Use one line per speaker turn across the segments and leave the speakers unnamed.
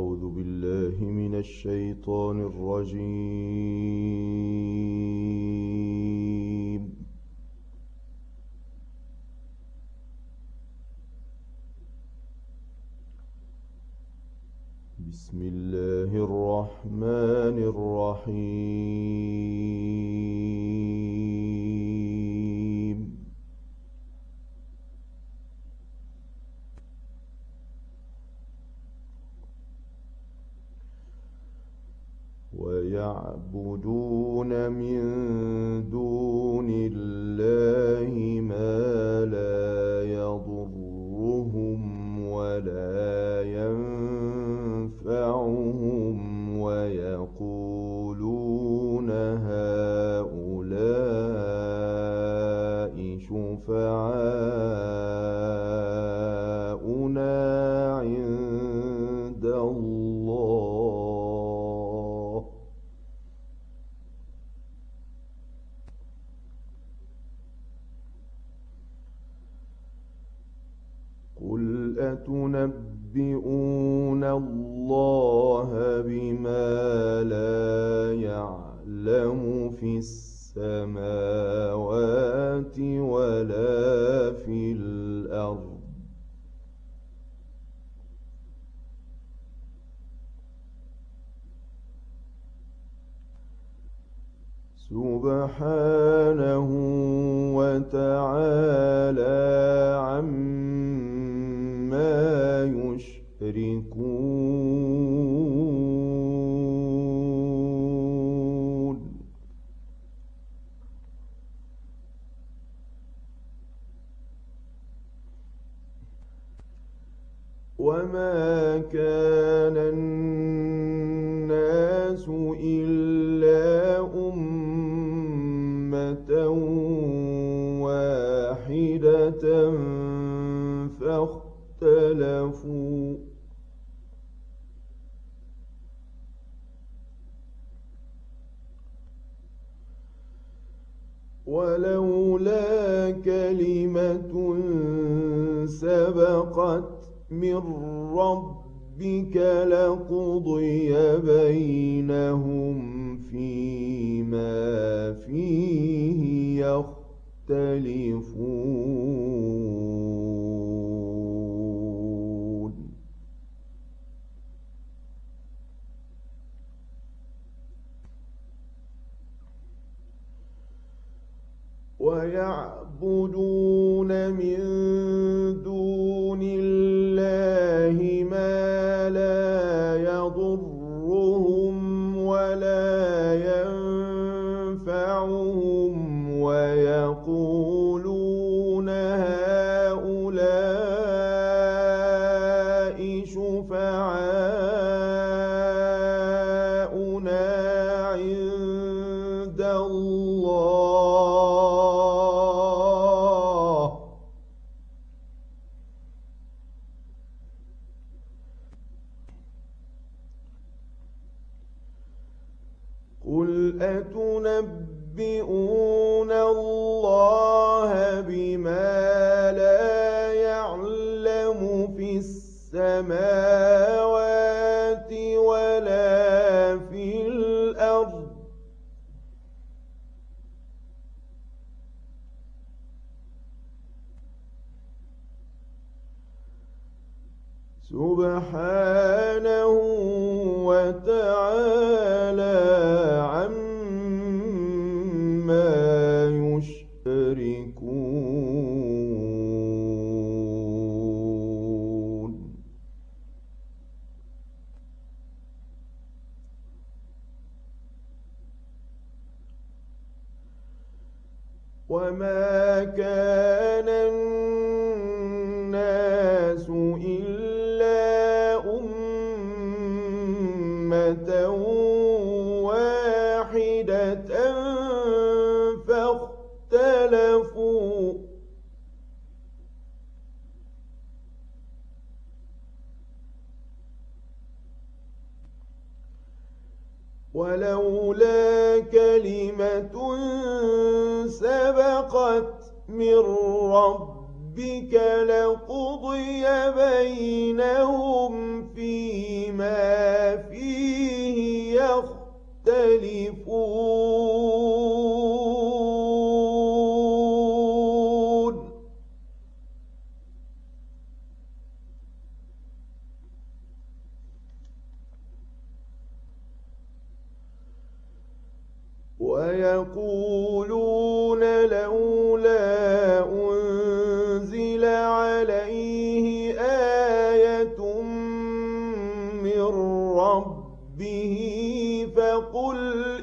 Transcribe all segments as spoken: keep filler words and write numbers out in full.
أعوذ بالله من الشيطان الرجيم. بسم الله الرحمن الرحيم. ويعبدون من دون الله ما لا يضرهم ولا ينفعهم ويقولون هؤلاء شفعاؤنا عند الله قل أتنبئون الله بما لا يعلم في السماوات ولا في الأرض سبحانه وتعالى عما يشركون. وما كان الناس إلا أمة واحدة فاختلفوا ولولا كلمة سبقت من ربك لقضي بينهم فيما فيه يختلفون. ويعبدون من دون الله ما لا يضرهم ولا ينفعهم ويقولون هؤلاء شفعاؤنا عند الله قل أتنبئون الله بما لا يعلم في السماوات ولا في الأرض سبحانه وتعالى عما يشركون. وما كان الناس إلا أمة واحدة فاختلفوا ولولا كلمة سبقت من ربك لقضي بينهم فيما ويقولون لولا أنزل عليه آية من ربه فقل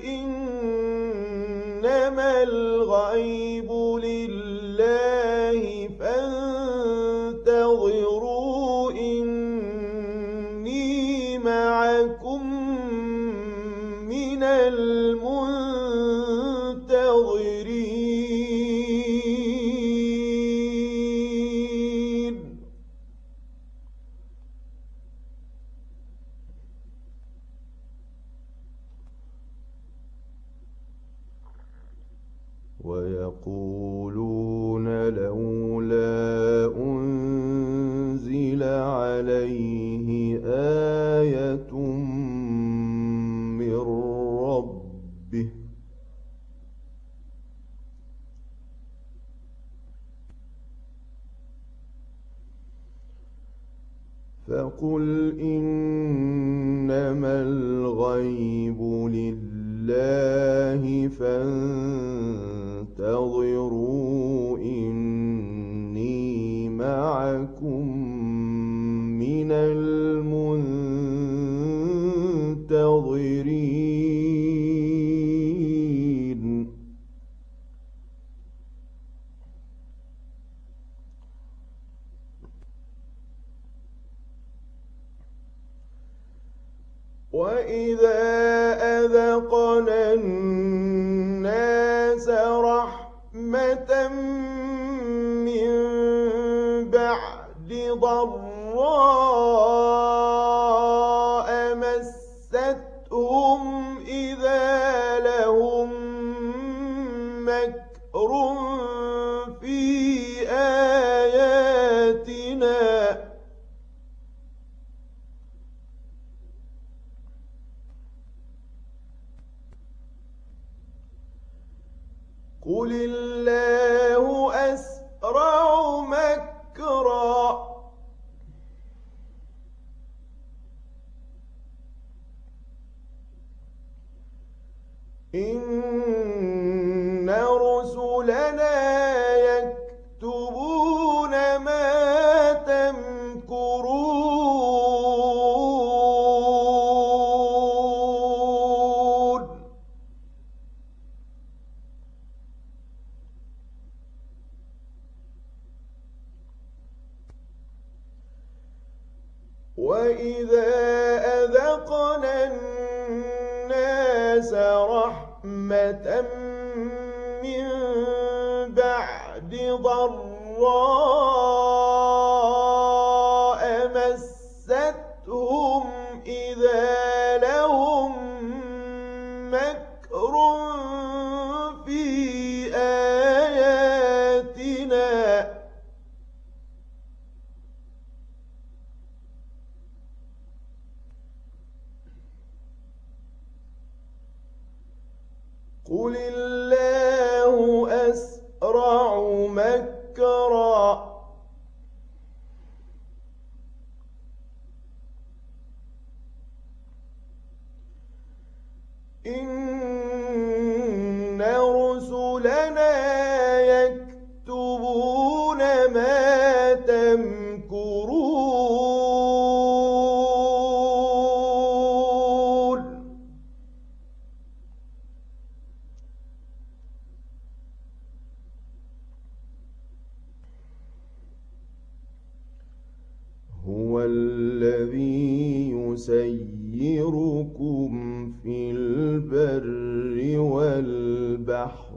إنما الغيب لله فانتظروا إني معكم من المنتظرين. ويقولون لولا أنزل عليه آية من ربه فقل إنما الغيب لله فانتظروا إني معكم من المنتظرين. وإذا أذقنا الناس رحمة من بعد ضراء مستهم إذا لهم مكر في آياتنا قل الله أسرع مكرا إن رسلنا يكتبون ما تمكرون. وإذا أذقنا الناس رحمة من بعد ضراء مستهم إذا لهم مكر في آياتنا قل الله أسرع مكرا إن رسلنا يكتبون ما تمكرون. هو الذي يسيركم في البر والبحر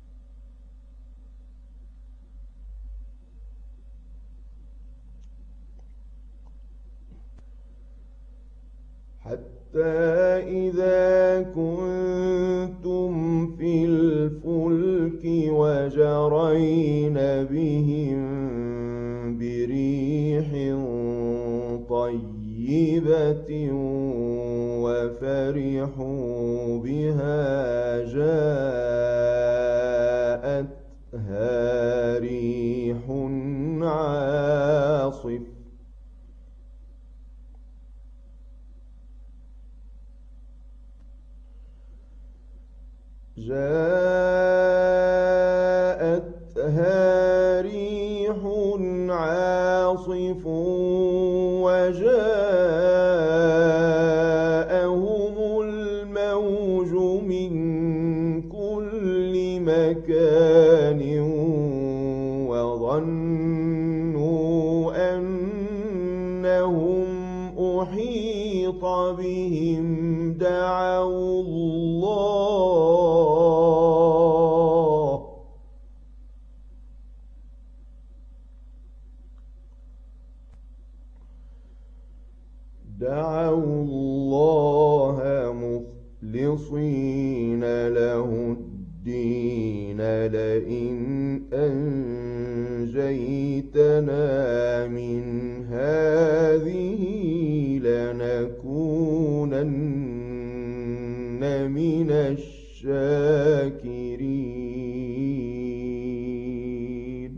حتى إذا كنتم في الفلك وجرين بهم بريح طيبة وفرحوا بها جاءتها ريح عاصف جاءتها ريح عاصف وجاءهم الموج من كل مكان وظنوا أنهم أحيط بهم دعوا الله دعوا الله مخلصين له الدين لئن أنجيتنا من هذه لنكونن من الشاكرين.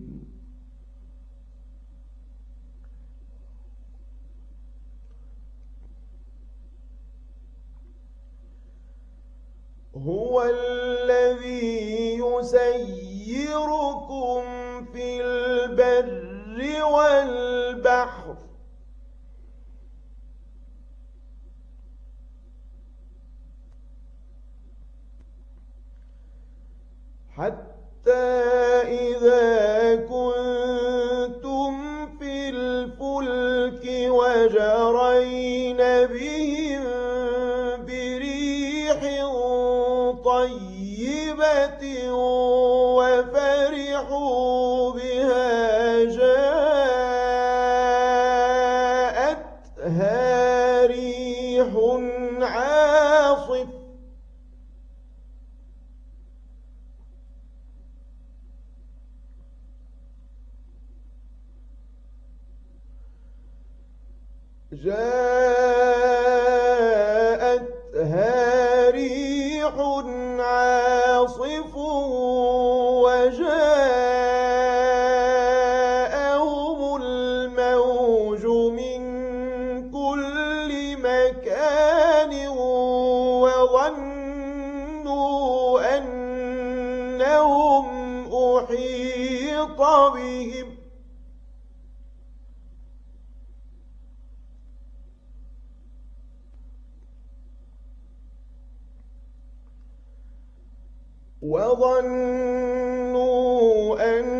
هو الذي يسيركم في البر والبحر حتى إذا كنتم في الفلك وجرين بهم بريح طيبة وفرحوا بها جاءتها ريح عاصف جاءتها ريح عاصف وجاءهم الموج من كل مكان وظنوا أنهم أحيط بهم وظنوا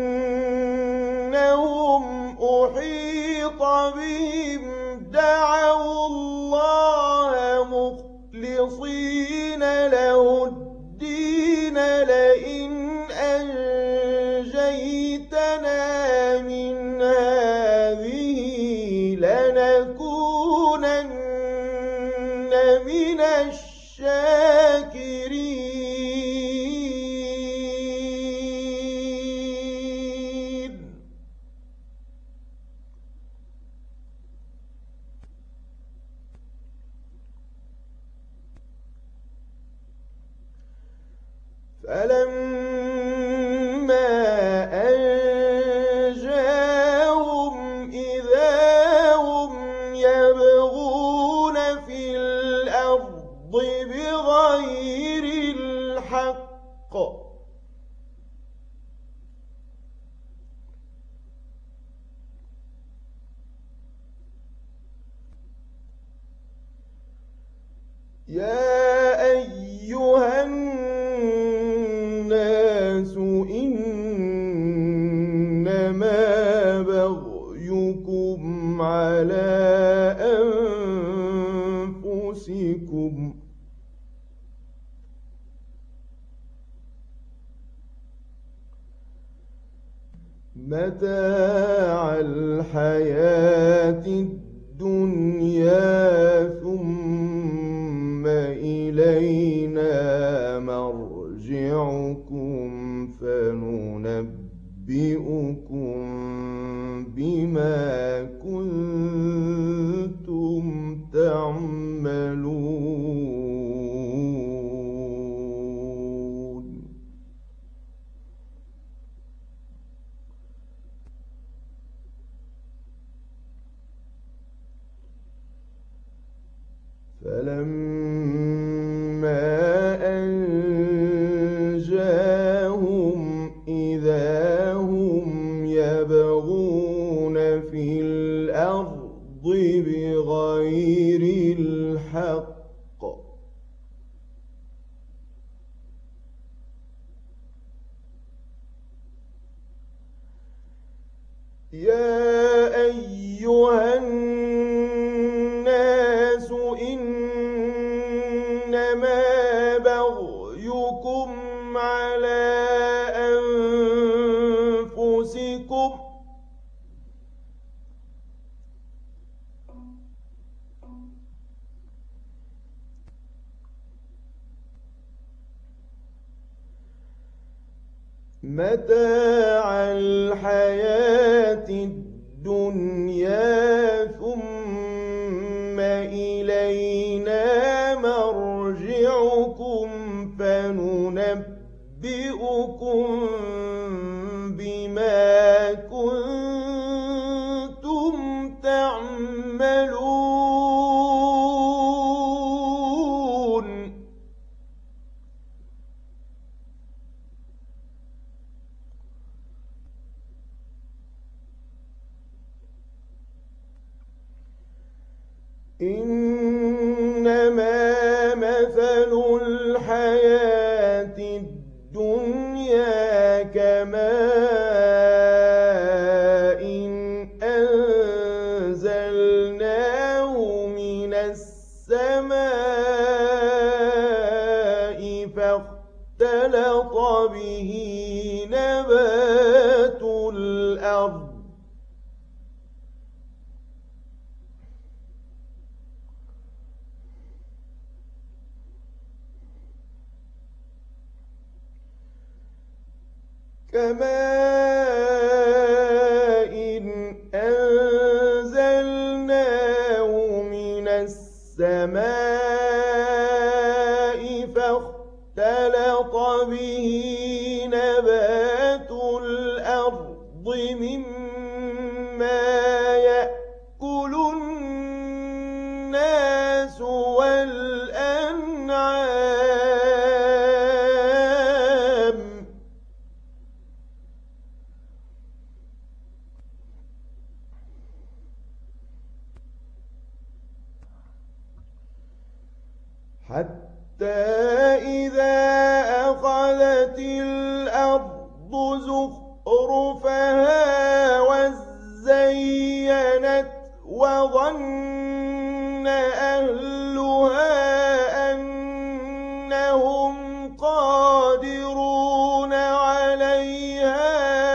أنهم أحيط بهم دعوا الله مخلصين له الدين لئن أنجيتنا من هذه لنكونن من الشاكرين. فلما أنجاهم إذا هم يبغون في الأرض بغير الحق يا أيها الناس إنما بغيكم على أنفسكم متاع الحياة الدنيا ثم إلينا مرجعكم فننبئكم بما كنتم تعملون. فلما أنجاهم الأرض بغير الحق يا أيها الناس إنما بغيكم على أنفسكم متاع الحياة الدنيا ثم إلينا مرجعكم فننبئكم بما كنتم تعملون إنما مثل الحياة الدنيا كماء أنزلناه من السماء فاختلط به نبات الأرض كماء أنزلناه من السماء فاختلط به نبات الأرض مما يأكل الناس والأنعام حتى إذا أخذت الأرض زخرفها وزينت وظن أهلها أنهم قادرون عليها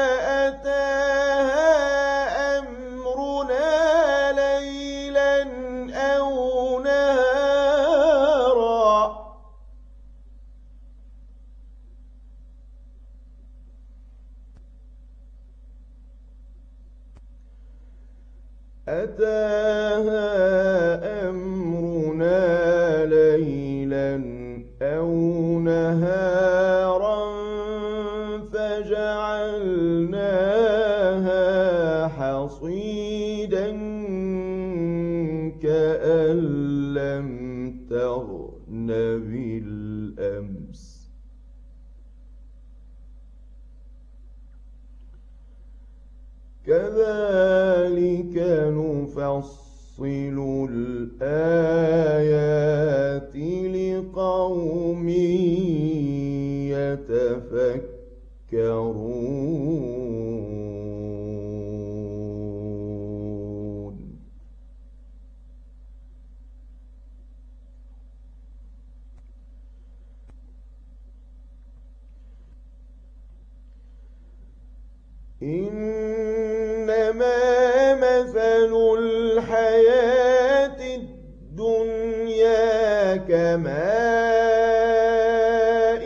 أتاها أمرنا ليلا أو نهارا أتاها أمرنا ليلا أو نهارا فجعلناها حصيدا كأن لم تغن بالأمس كذلك نفصل الآيات لقوم يتفكرون إنما مثل الحياة الدنيا كماء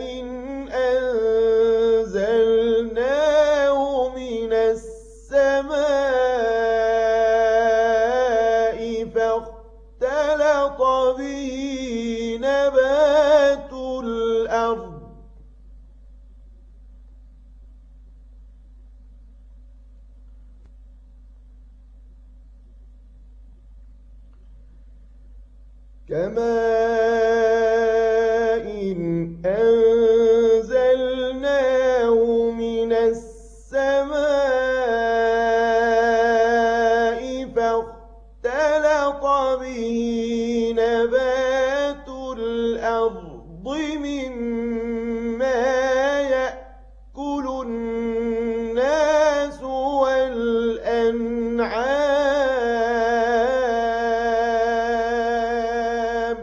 أنزلناه من السماء فاختلط به نبات الأرض كماء أنزلناه من السماء فاختلط اختلط به نبات الأرض مما يأكل الناس والأنعام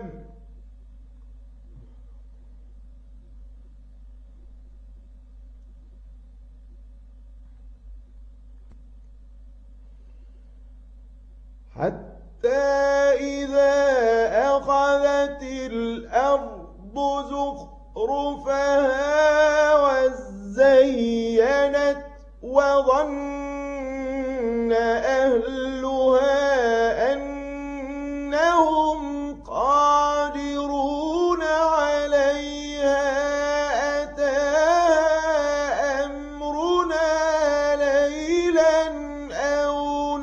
حتى إذا أخذت الأرض زخرفها وزينت وظن أهلها أنهم قادرون عليها أتاها أمرنا ليلا أو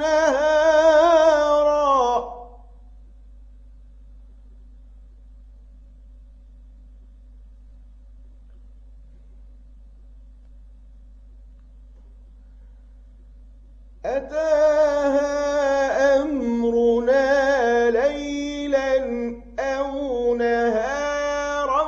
نهارا أتاها أمرنا ليلا أو نهارا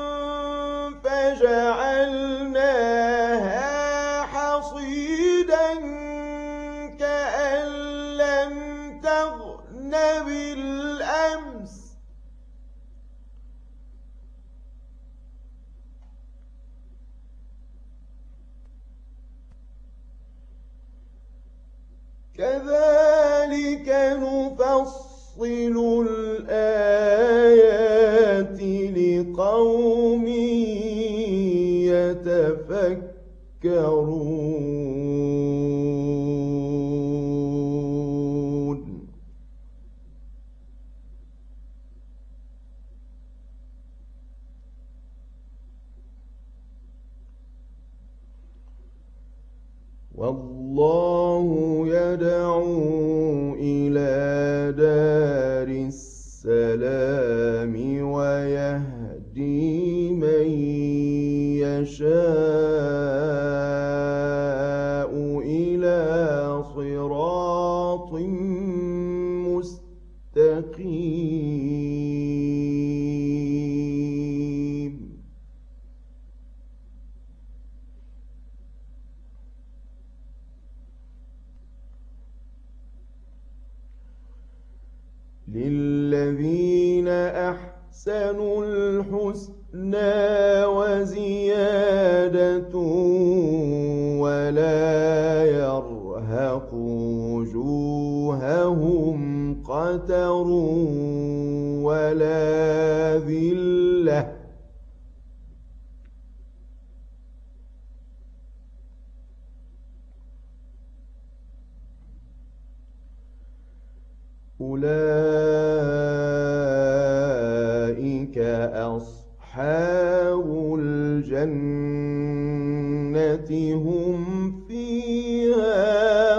فجعلناها حصيدا كأن لم تغن بالأمس كذلك نفصل الآيات لقوم يتفكرون والله يدعو إلى دار السلام ويهدي من يشاء إلى صراط مستقيم للذين أحسنوا الحسنى وزيادة ولا يرهق وجوههم قتر ولا ذلة أولئك أصحاب الجنة هم فيها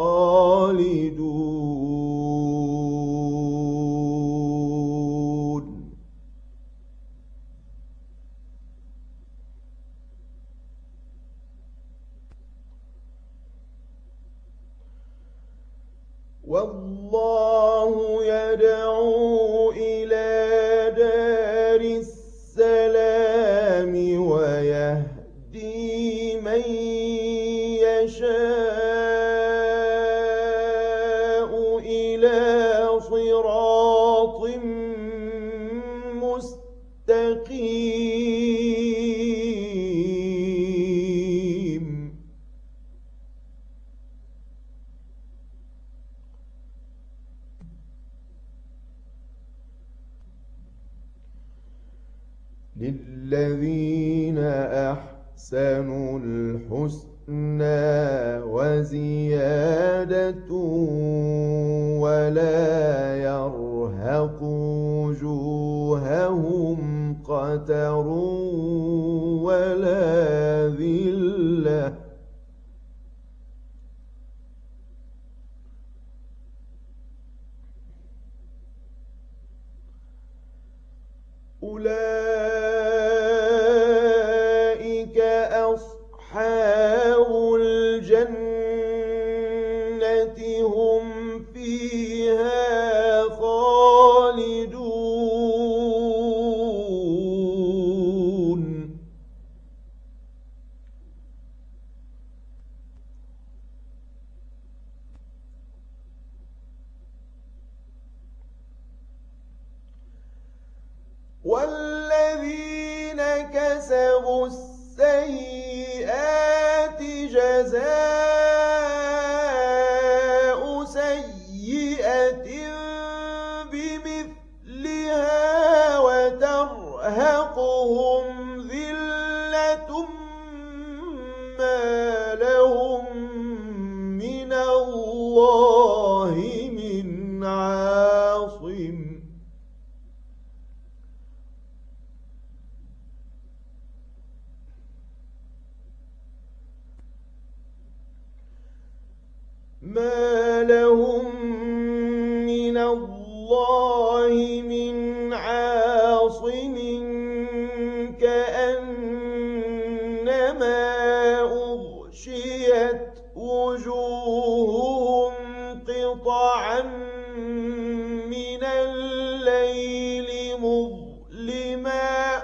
خالدون والله يدعو إلى دار السلام ويهدي من يشاء إلى صراط مستقيم للذين أحسنوا الحسنى وزيادة ولا يرهق وجوههم قتر ولا ذلة أولئك أصحاب الجنة هم فيها كسبوا السيئات جزاء سيئة بمثلها وترهقهم ذلة ما لهم من الله من عاصم ما لهم من الله من عاصم كأنما أغشيت وجوههم قطعا من الليل مظلما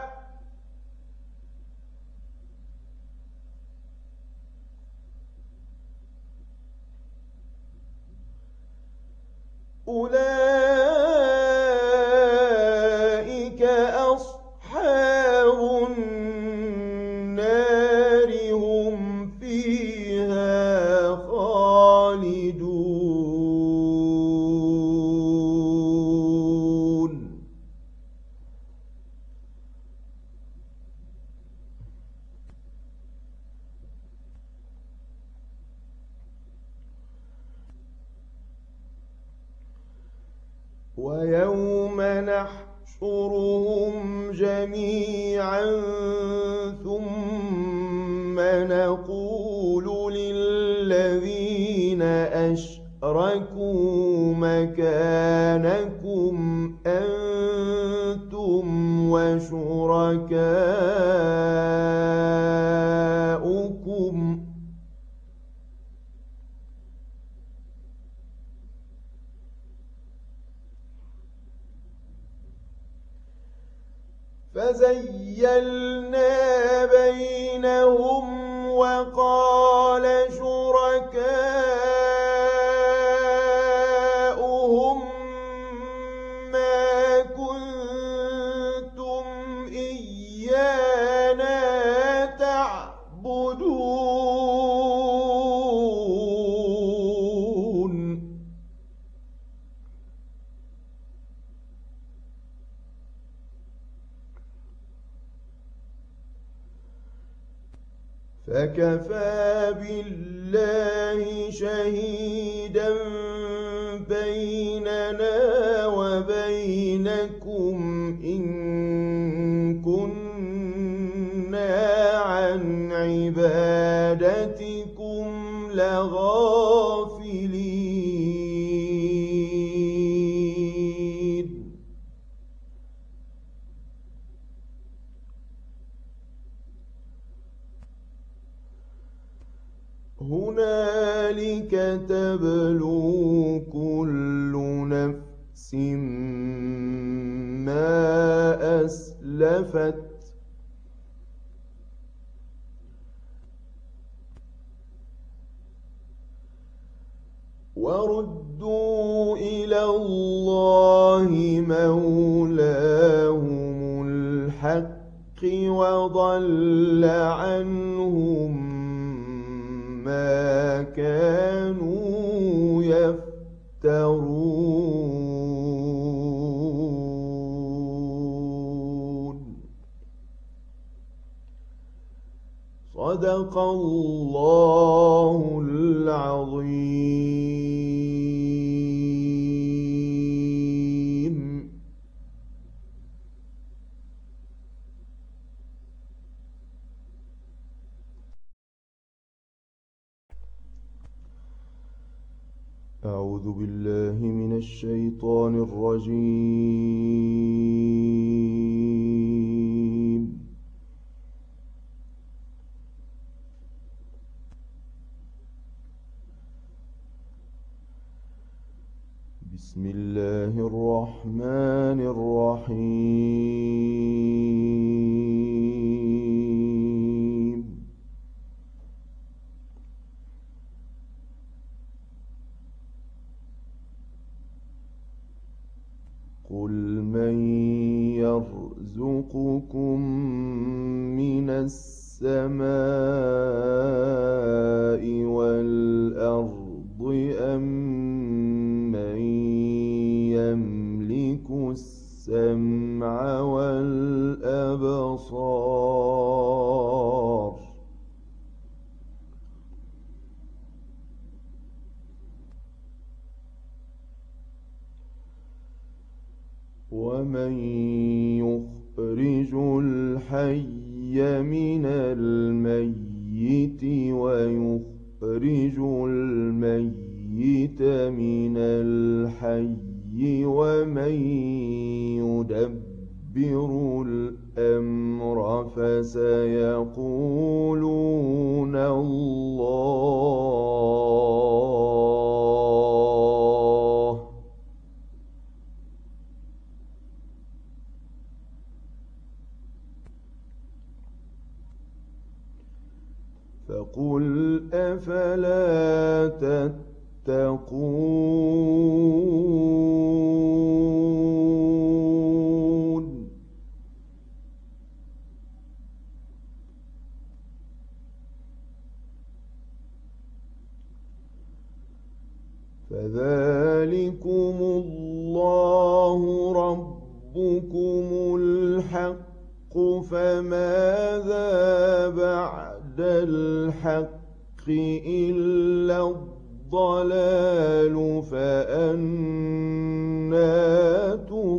أولئك أصحاب النار هم فيها خالدون ويوم نحشرهم جميعا ثم نقول للذين أشركوا مكانكم أنتم وشركاؤكم فزيلنا بينهم وقال شركاؤهم ما كنتم إيانا تعبدون فكفى بالله شهيدا بيننا وبينكم إن كنا عن عبادتكم لغافلين هنالك تبلو كل نفس ما أسلفت وردوا إلى الله مولاهم الحق وضل عنهم ما كانوا يفترون صدق الله العظيم. أعوذ بالله من الشيطان الرجيم. بسم الله الرحمن الرحيم. قل من يرزقكم من السماء والأرض أمن يملك السمع والأبصار ومن يخرج الحي من الميت ويخرج الميت من الحي ومن يدبر الأمر فسيقولون الله فقل أفلا تتقون فذلكم الله ربكم الحق فماذا بعد الحق إلا الضلال فأنى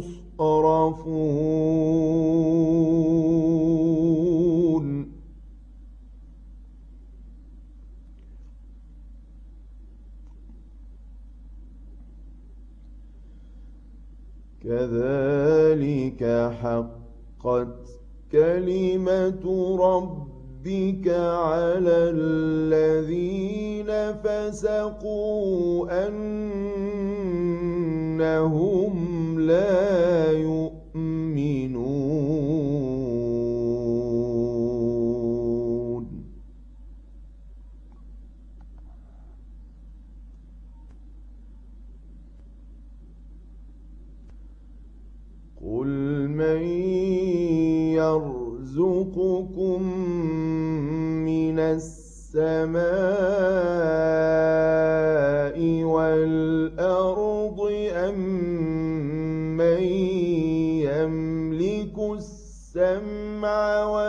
تصرفون كذلك حقت كلمة ربك على الذين فسقوا أنهم لا يؤمنون قل من يرزقكم من السماء والأرض أم من يملك السمع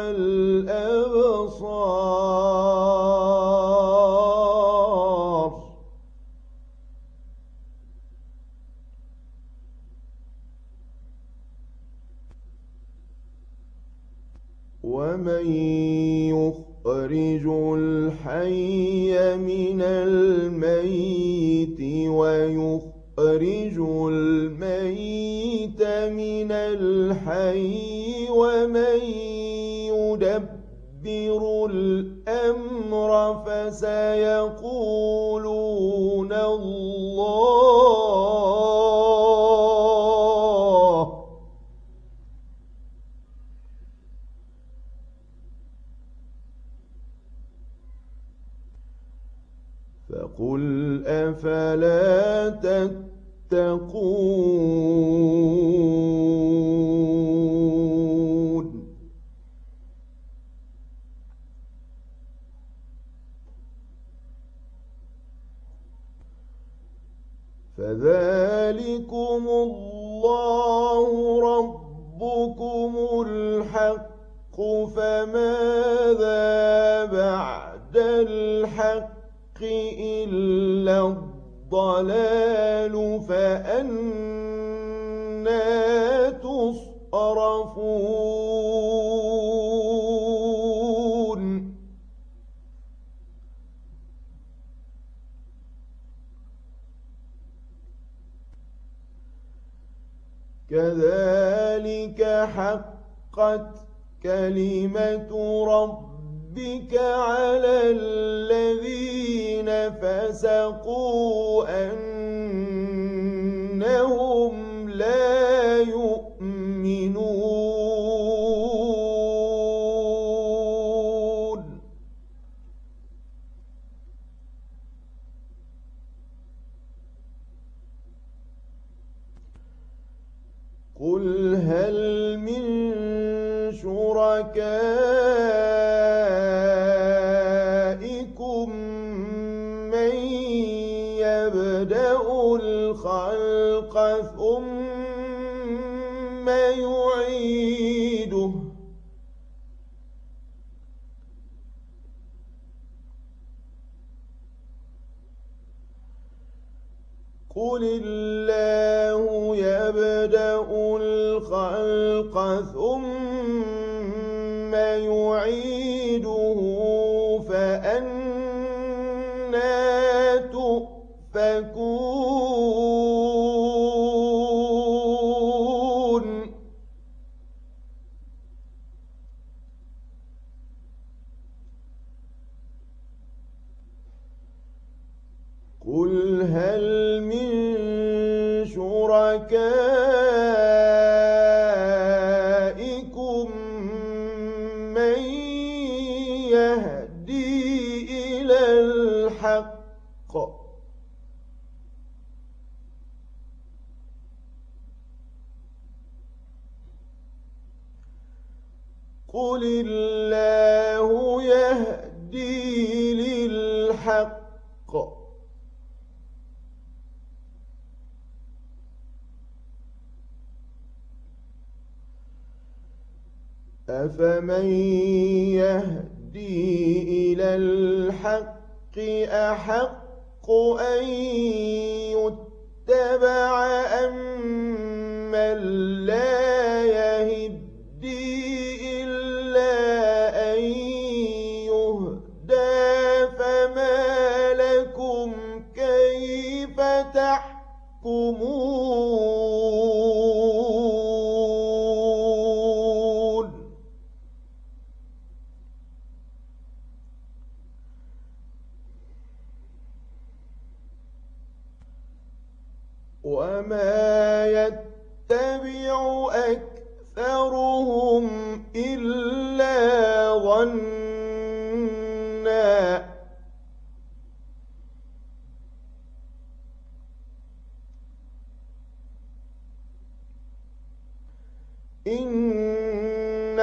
والأبصار ومن يخرج الحي من الميت ويخرج الميت من الحي ومن يدبر الأمر فسيقولون الله فقل أفلا تتقون فذلكم الله ربكم الحق فماذا بعد الحق إلا الضلال فأنى تصرفون كذلك حقت كلمة ربك على الذين فسقوا أنهم لا يؤمنون قل هل من شركائكم ثم يعيده قل الله يبدأ الخلق ثم يعيده فأنى تؤفكون قل هل من شركائكم من يهدي إلى الحق قل الله يهدي للحق أفمن يهدي إلى الحق أحق أن يتبع أمن لا يهدي إلا أن يهدى فما لكم كيف تحكمون وما يتبع أكثرهم إلا ظنًّا إن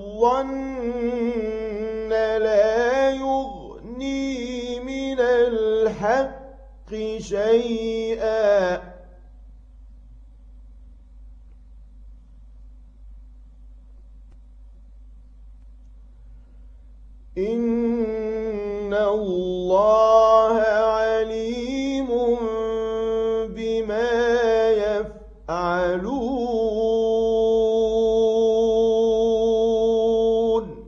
الظن لا يغني من الحق شيئا إن الله عليم بما يفعلون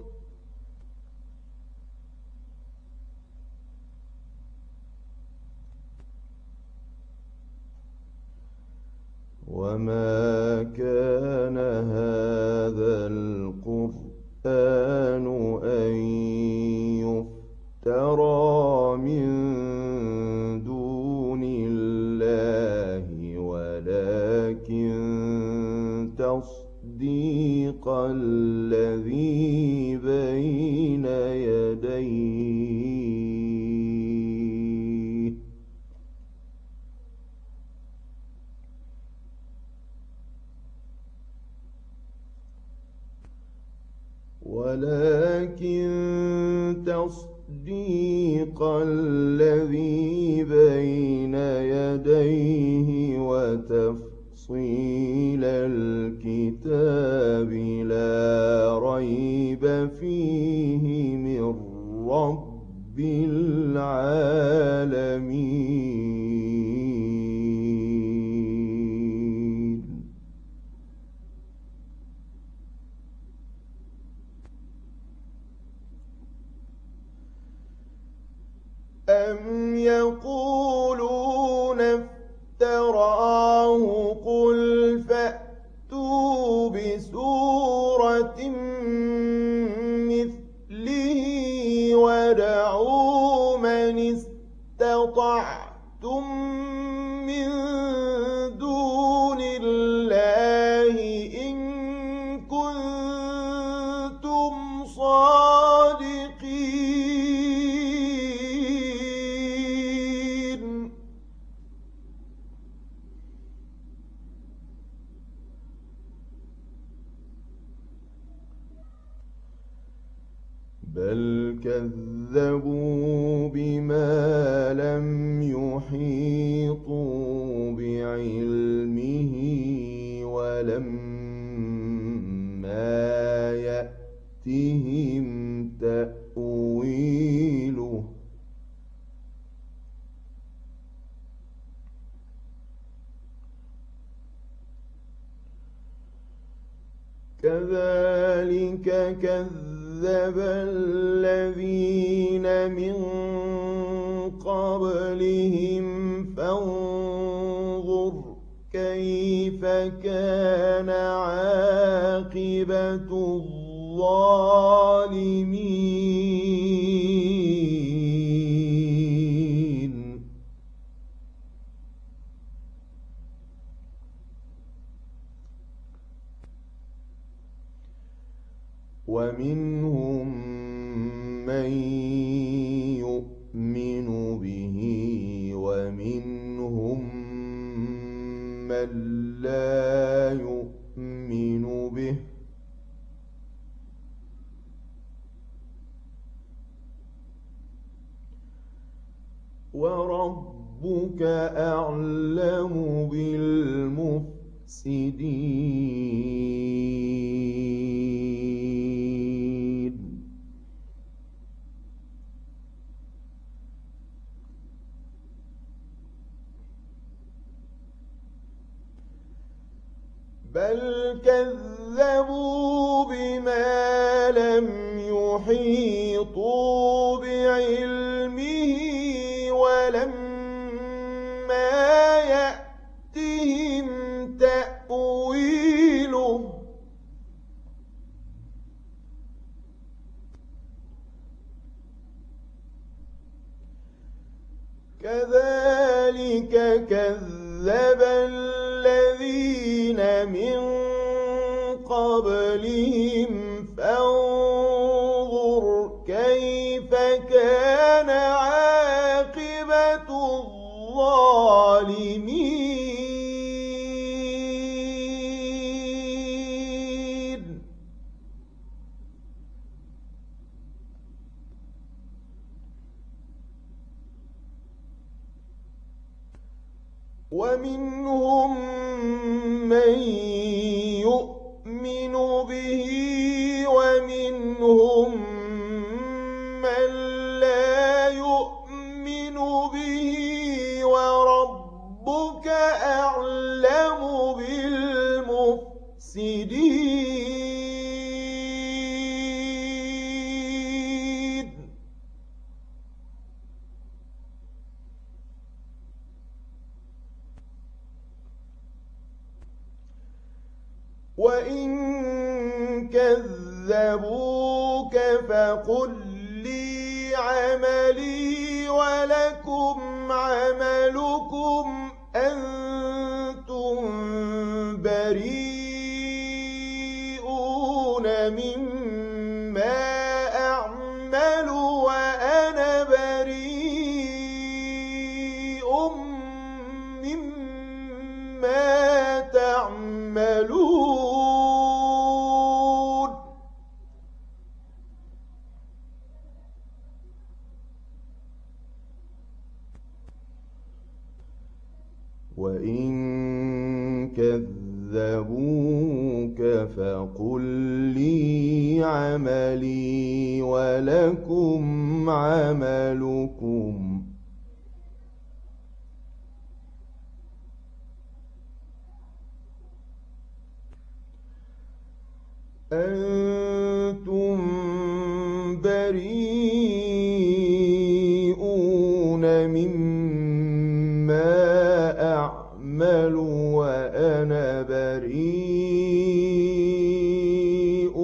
وما كان هذا القرآن أن يفترى من دون الله ولكن تصديق الذي بين يديه ولكن تصديق الذي بين يديه وتفصيل الكتاب لا ريب فيه من رب العالمين أم يقولون افتراه قل فأتوا بسورة مثله ودعوا من استطعتم من دون الله إن كنتم صادقين بل كذبوا بما لم يحيطوا بعلمه ولما يأتهم تأويله كذلك كذب الذين من قبلهم فانظر كيف كان عاقبة الظالمين ومنهم من يؤمن به ومنهم من لا يؤمن به وربك أعلم بالمفسدين بل كذبوا بما لم يحيطوا بعلمه ولما يأتهم تأويله كذلك كذب الذين من قبلهم فانظر كيف كان عاقبة الظالمين ومنهم من يؤمن به ومنهم من لا يؤمن به وربك أعلم بالمفسدين وإن كذبوك فقل لي عملي ولكم عملكم أنتم بريئون مما أعمل وأنا بريء مما تعملون وإن كذبوك فقل لي عملي ولكم عملكم أنتم بريئون مما أعمل وأنا بريء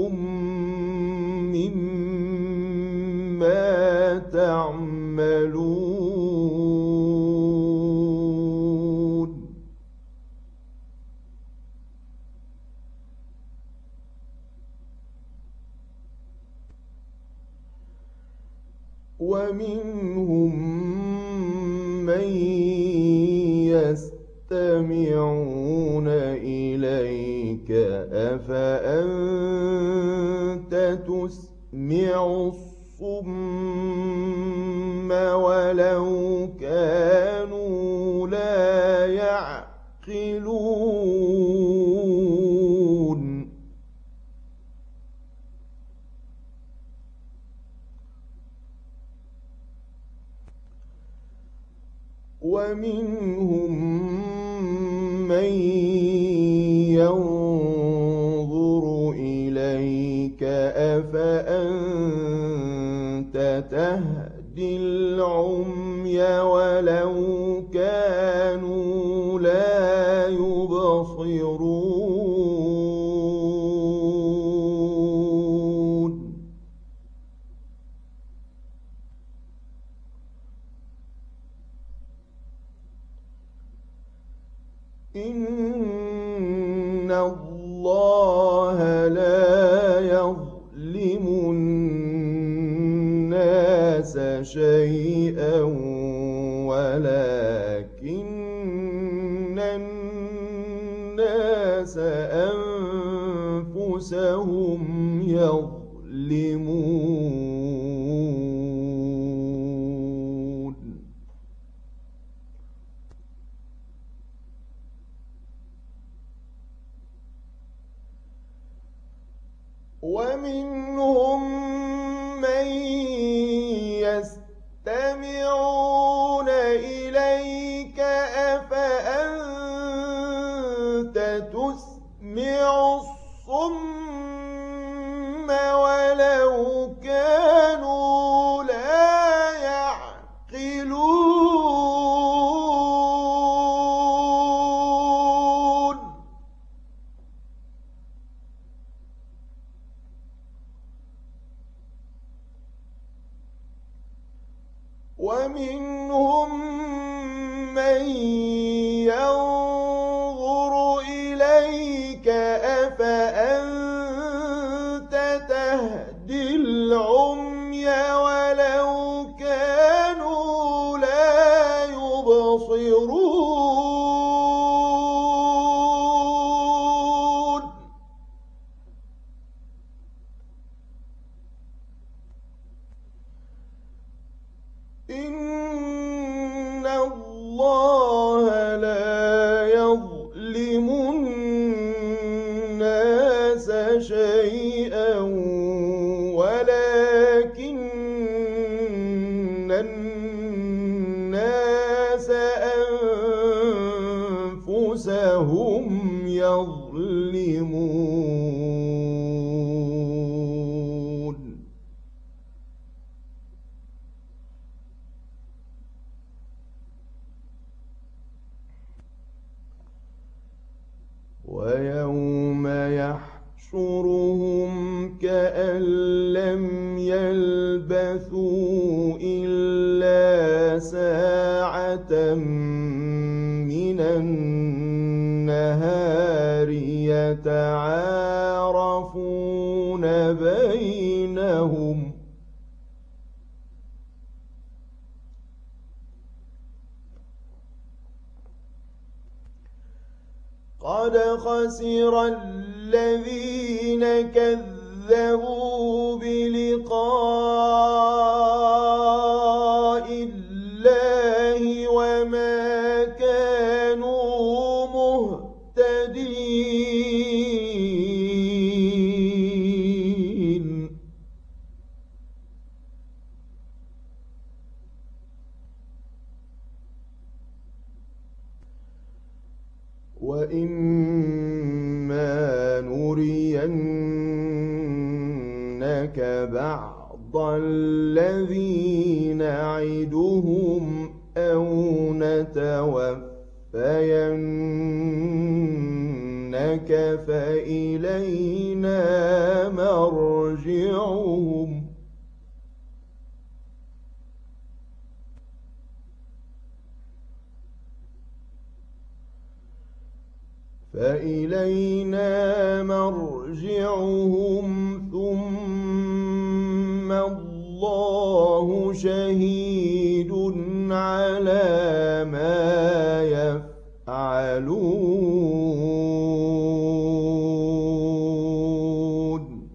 مما تعملون ومنهم من يستمعون إليك أفأنت تسمع الصم ولو كانوا لا يعقلون ومنهم من ينظر إليك أفأنت تهدي العمي ولو كانوا لا يبصرون إن الله لا يظلم الناس شيئا ولكن الناس أنفسهم يظلمون ومنهم من يستمعون إليك أفأنت تسمع الصم ولو كانوا لا يعقلون ومنهم من ينظر إليك أفأنت تهدي العمي ولو كانوا لا يبصرون إن الله لا يظلم الناس شيئا ولكن الناس أنفسهم يظلمون ويوم يحشرهم كأن لم يلبثوا إلا ساعة من النهار يتعارفون بينهم قد خسر الذين كذبوا بلقاء الله وما كانوا مهتدين وإما نرينك بعض الذي نعدهم أو نتوفينك فإلينا مرجعهم فإلينا مرجعهم ثم الله شهيد على ما يفعلون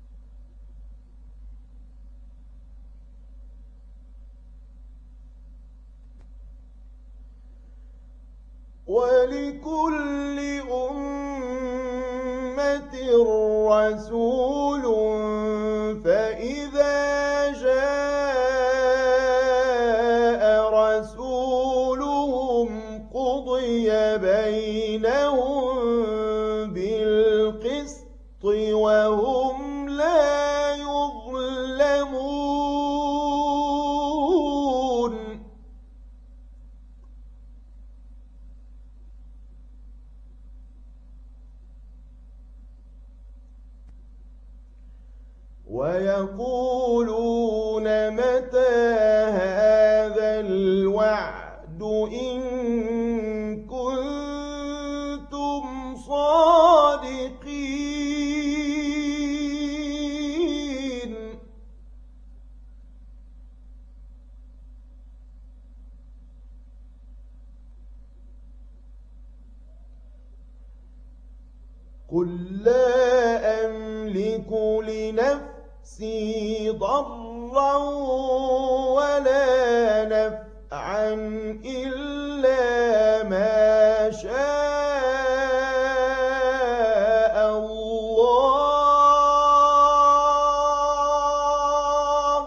ولكل أمة رسول فإذا جاء رسولهم بالقسط وهم لا يظلمون ويقولون متى هذا الوعد إن كنتم صادقين قل لا أملك لنفسي ضرا ولا نفعا إلا ما شاء الله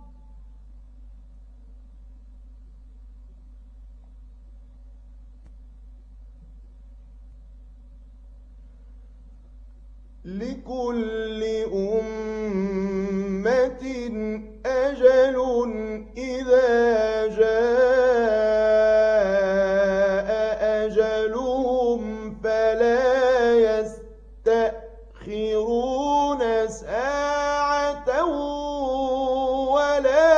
لكل أمة أجل إذا جاء أجلهم فلا يستأخرون ساعة ولا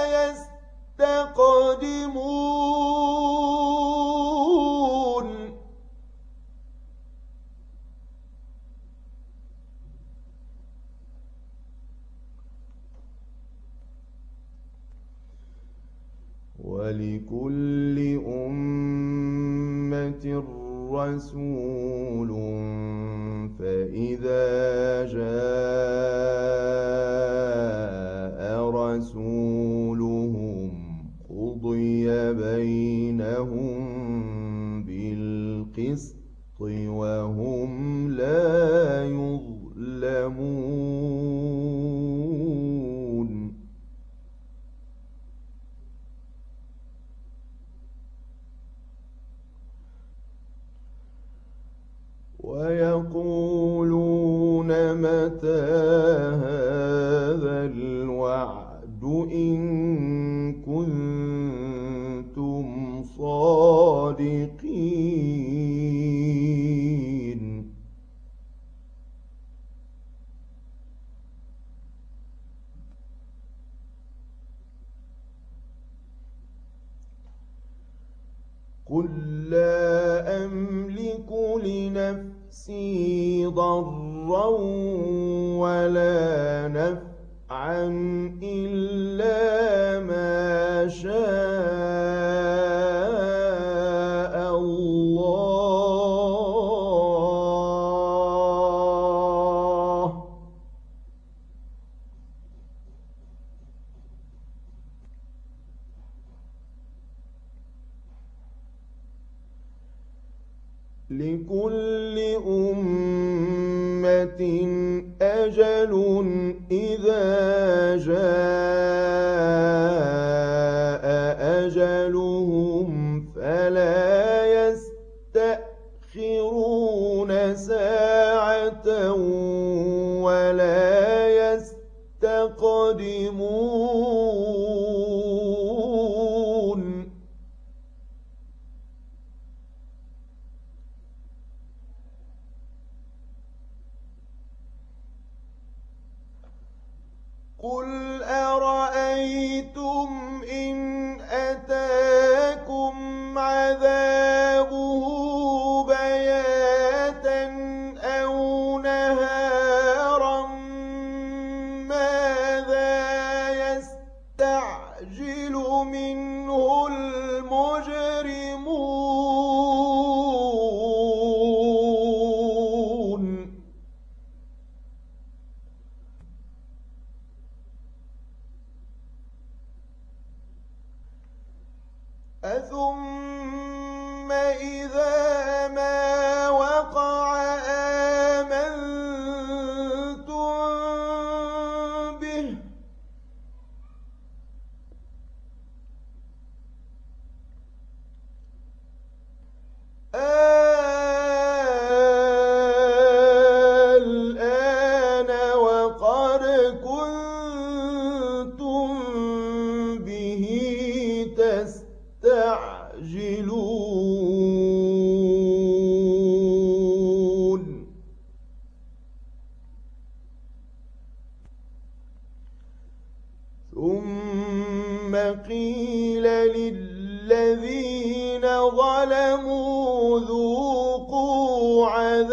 يستقدمون ولكل أمة رسول فإذا جاء رسولهم قضي بينهم بالقسط وهم لا يظلمون ويقولون متى هذا الوعد إن كنتم صادقين قل لا أملك لنفسي ضرا ولا نفعا إلا ما شاء الله لكل أمة أجل إذا جاء أجلهم فلا يستأخرون ساعة ولا يستقدمون قل أرأيتم إن أتاكم عذابه بياتا أو نهارا ماذا يستعجل منه المجرمون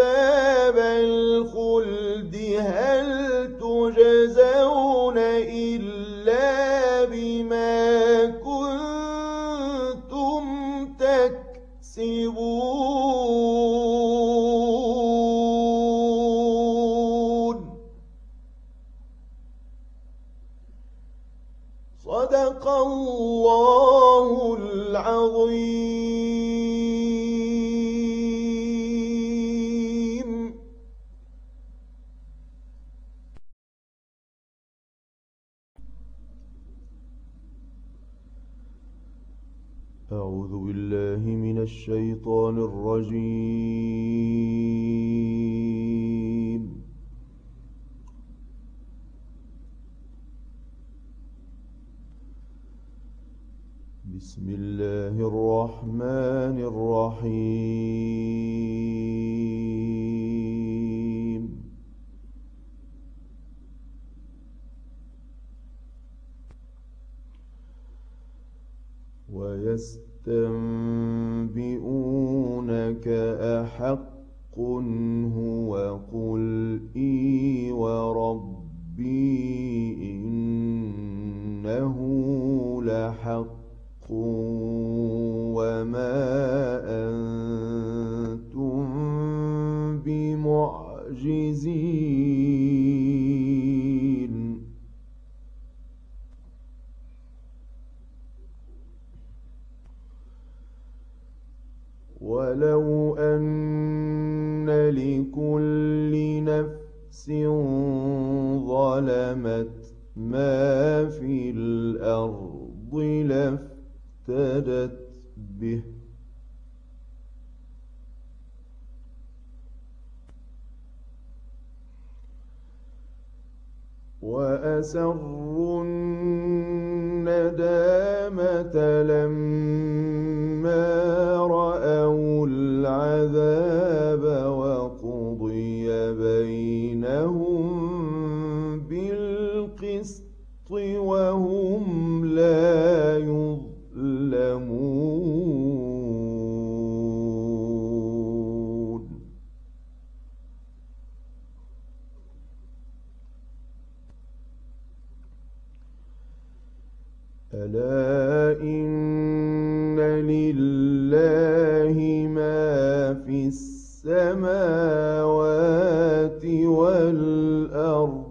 عذاب الخلد هل تجزون إلا بما كنتم تكسبون. صدق الله العظيم. أعوذ بالله من الشيطان الرجيم. بسم الله الرحمن الرحيم. ويستنبئونك أحق هو قل إي وربي إنه لحق وما أنتم بمعجزين. ولو أن لكل نفس ظلمت ما في الأرض لافتدت به وأسروا الندامة لما رأوا العذاب وقضي بينهم بالقسط وهم لا يظلمون. ألا إن لله ما في السماوات والأرض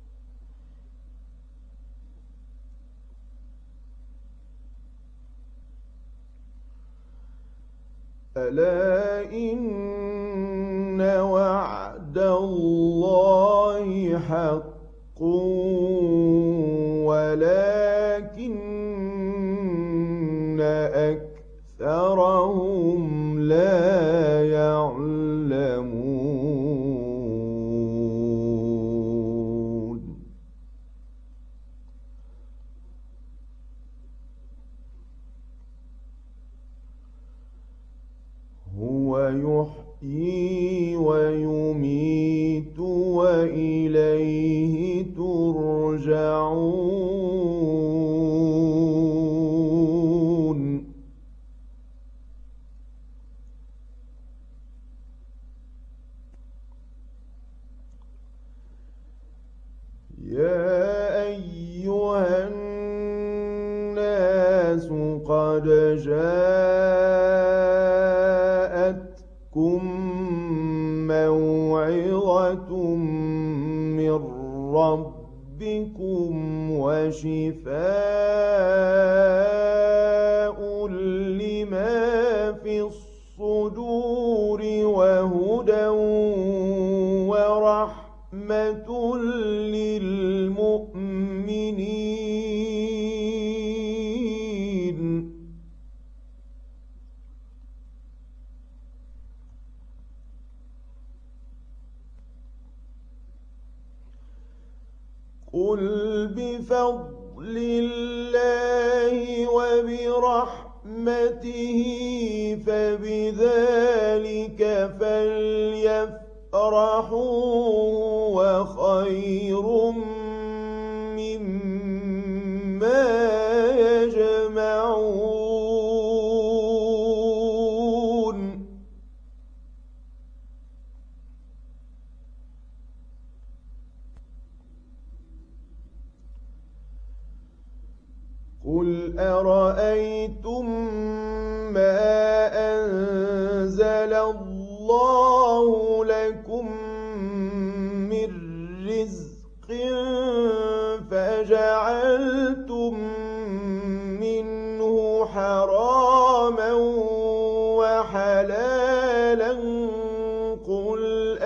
ألا إن وعد الله حق ولكن أكثرهم لا يعلمون. هو يحيي ويميت وإليه ترجعون. يا أيها الناس قد جاءتكم موعظة من ربكم وشفاء لما في الصدور وهدى ورحمة للمؤمنين. قل بفضل الله وبرحمته فبذلك فليفرحوا وخير مما يجمعون. قل أرأيتم ما أنزل الله لكم من رزق فجعلتم منه حراما وحلالا قل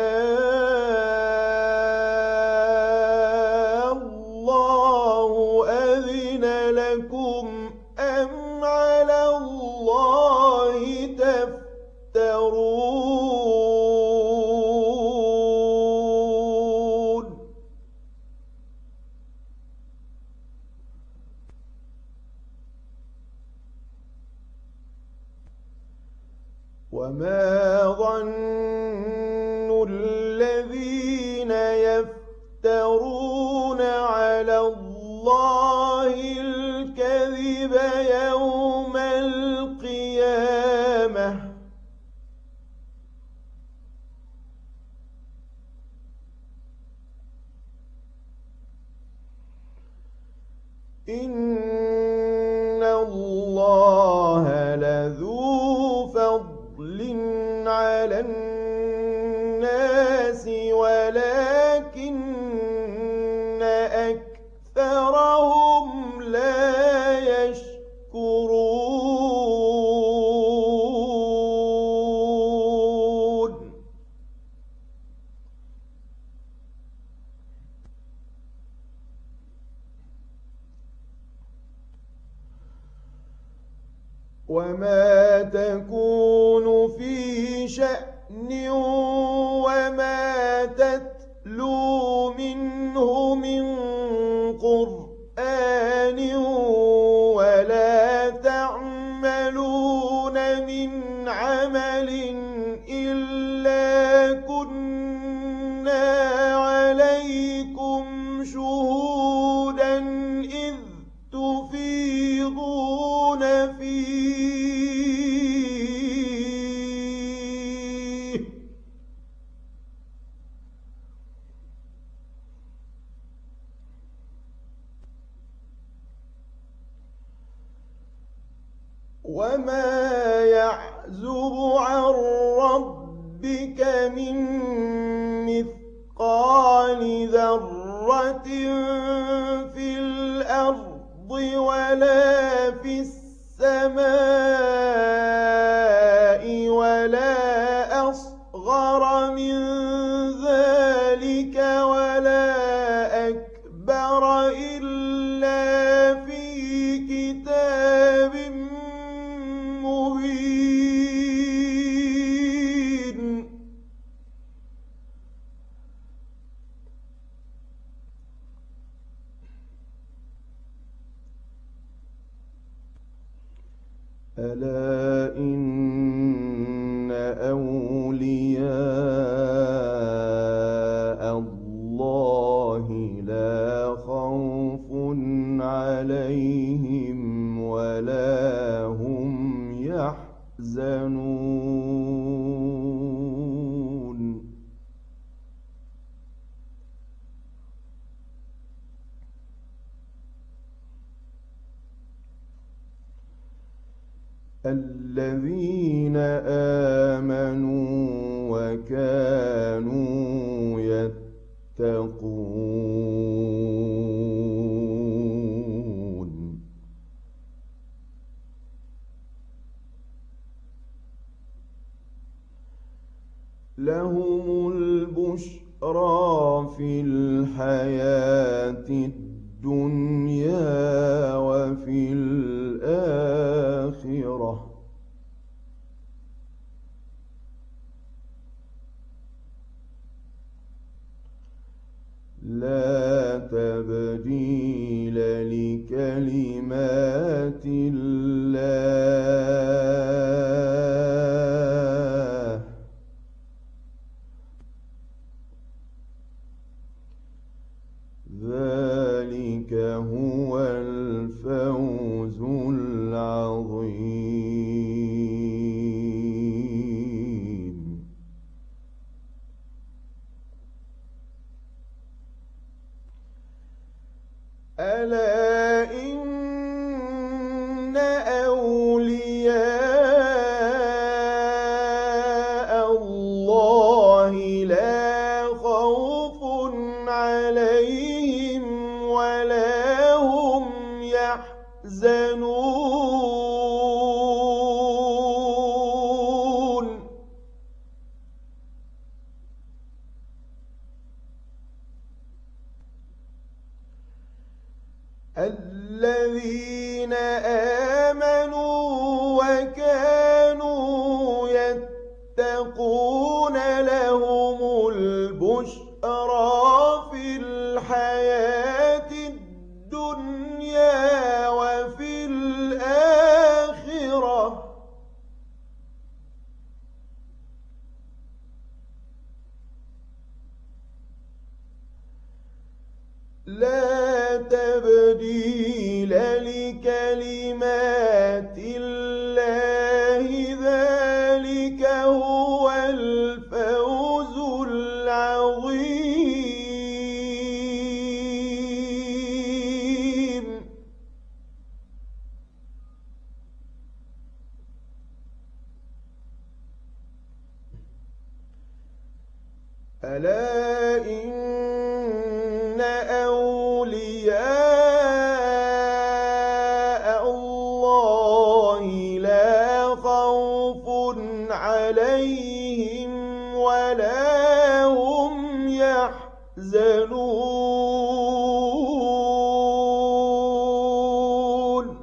الله أذن لكم أم على الله تفترون وما ظن الذين يفترون على الله الكذب يوم القيامة إن الله لذو فضل على الناس ولكن أكثرهم لا يشكرون وما تكون في شأن وما تتلو منه من قرآن ولا تعملون من عمل إلا كنا عليكم شهودا إذ تفيضون فيه وما يعزب عن ربك من مثقال ذرة في الأرض ولا في السماء ولا أصغر من ذلك ولا أكبر إلا في كتاب مبين ألا إن أولياء الله لا خوف عليهم ولا هم يحزنون الذين آمنوا وكانوا يتقون لهم البشرى في الحياة الدنيا وفي الآخرة لا تبديل لكلمات الله ذلك هو الفوز العظيم ألا إن الذين آمنوا وكانوا يتقون لهم البشرى في الحياة الدنيا وفي الآخرة لا تبديل لكلمات الله ذلك هو الفوز العظيم. ألا إن أولياء الله لا خوف عليهم ولا هم يحزنون.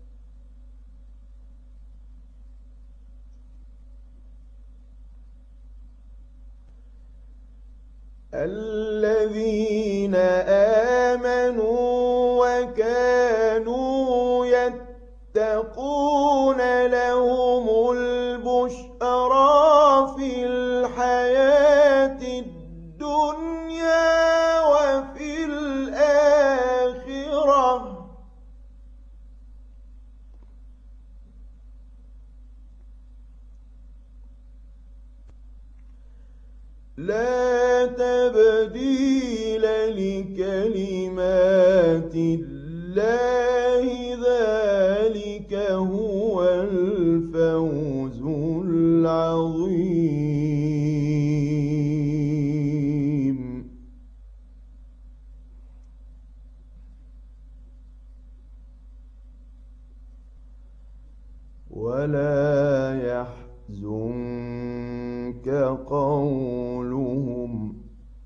الذين آمنوا وكانوا يتقون لهم البشرى في الحياة الدنيا وفي الآخرة لا تبديل لكلمات الله ذلك هو الفوز العظيم. ولا يحزنك قولهم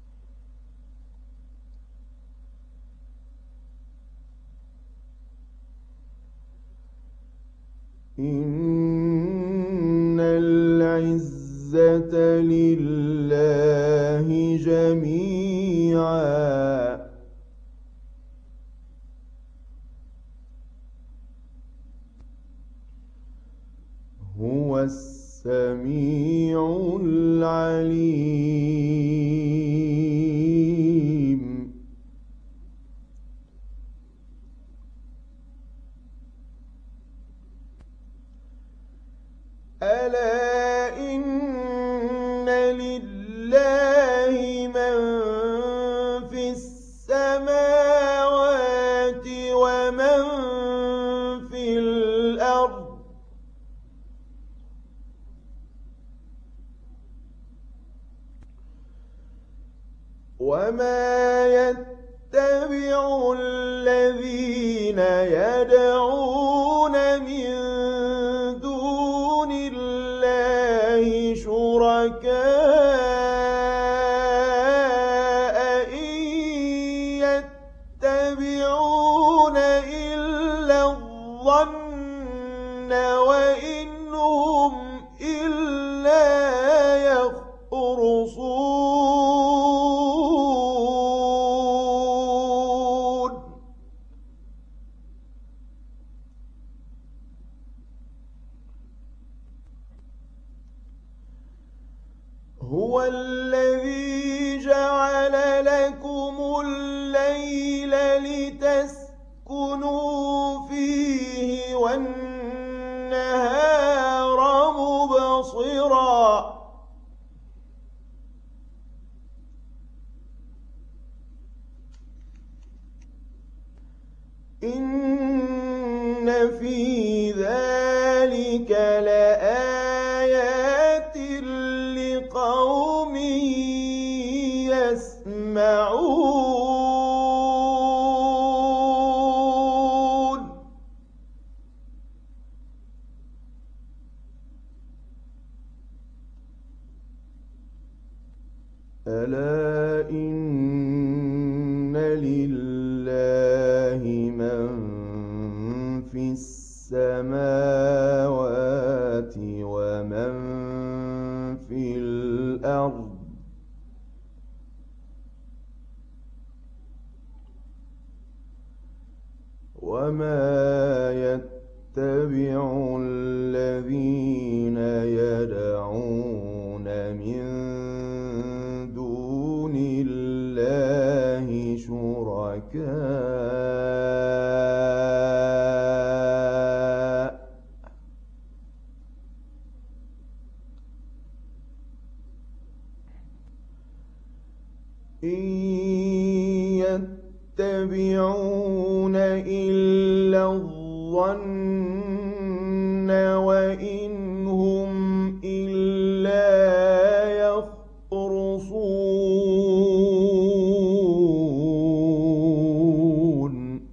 إن العزة لله جميعا هو السميع العليم. ألا إن لله من في السماوات ومن في الأرض وما يتبع الذين يدعون من دون الله شركاء إن يتبعون إلا الظن وإن هم إلا يخرصون. هو الذي جعل لكم الليل لتسكنوا فيه والنهار مبصرا إن في ذلك لآيات لقوم يسمعون. ألا إن لله من السماوات ومن في الأرض وما يتبع الذين يدعون من دون الله شركاء إن يتبعون إلا الظن وإن هم إلا يخرصون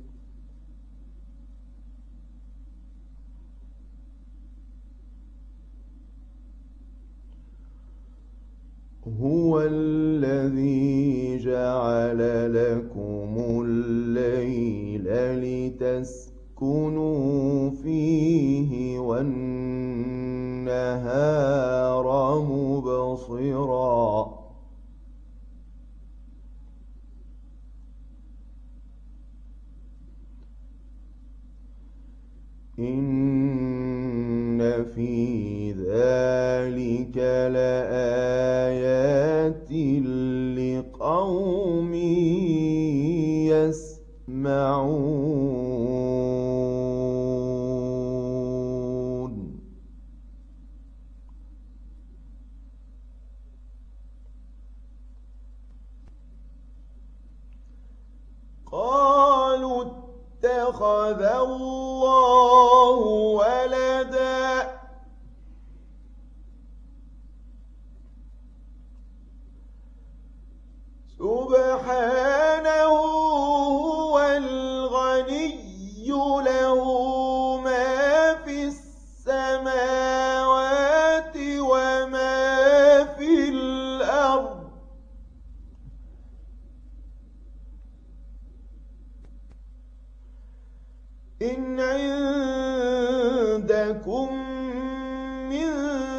هو الذي جعل لكم الليل لتسكنوا فيه والنهار مبصرا إن في ذلك لآيات لقوم يسمعون قالوا اتخذ الله ولدا سبحانه هو الغني له ما في السماوات وما في الأرض إن عندكم من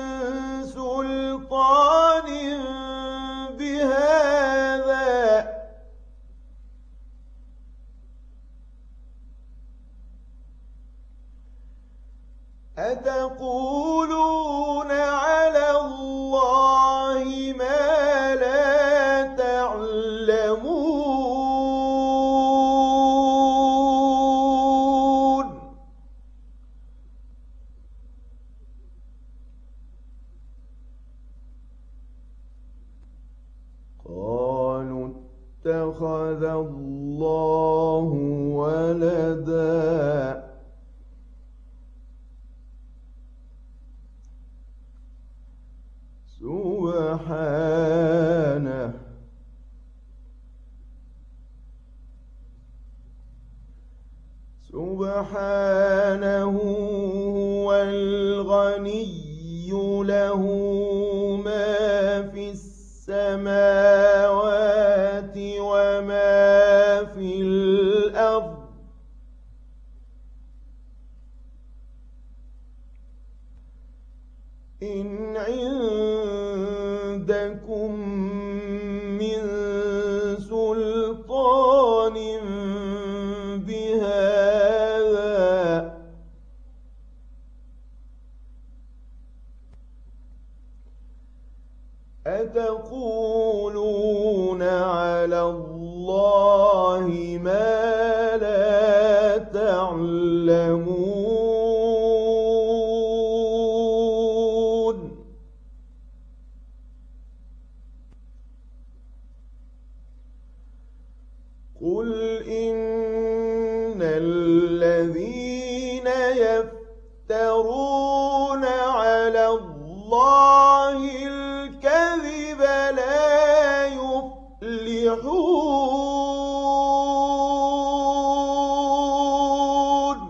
سلطان بهذا أتقولون على الله ما لا تعلمون قالوا اتخذ الله ولدا سبحانه سبحانه هو الغني له ما في السماوات وما في الأرض إن عندكم من سلطان بهذا أتقولون على الله ما لا تعلمون قل إن الذين يفترون على الله الكذب لا يفلحون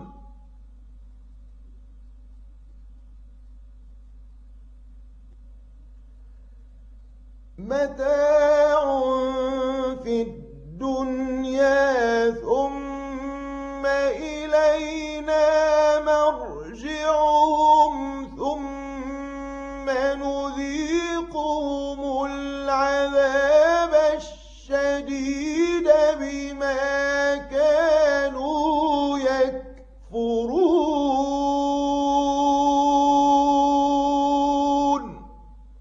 متاع في الدنيا ثم إلينا مرجعهم الشديد بما كانوا يكفرون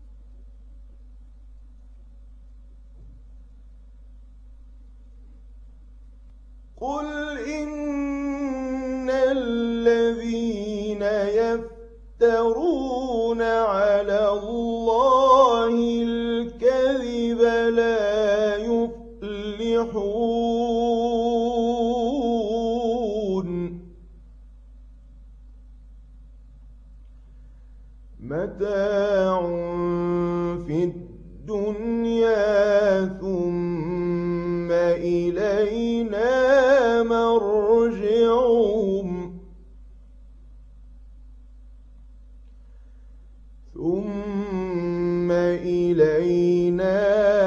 قل إن الذين يفترون على الله الكذب لا يفلحون متاع في الدنيا ثم إلينا مرجعهم ثم إلينا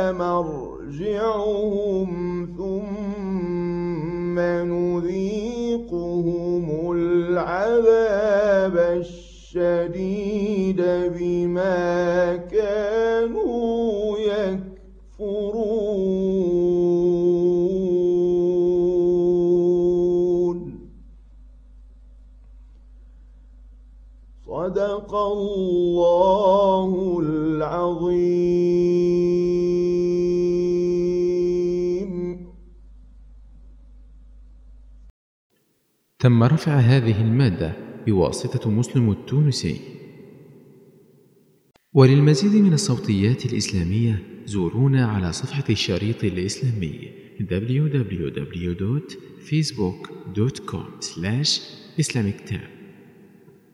مرجعهم ثم نذيقهم العذاب الشديد بما كانوا يكفرون صدق الله العظيم.
تم رفع هذه المادة بواسطة مسلم التونسي. وللمزيد من الصوتيات الإسلامية زورونا على صفحة الشريط الإسلامي دبليو دبليو دبليو دوت فيسبوك دوت كوم سلاش إسلاميك تاب.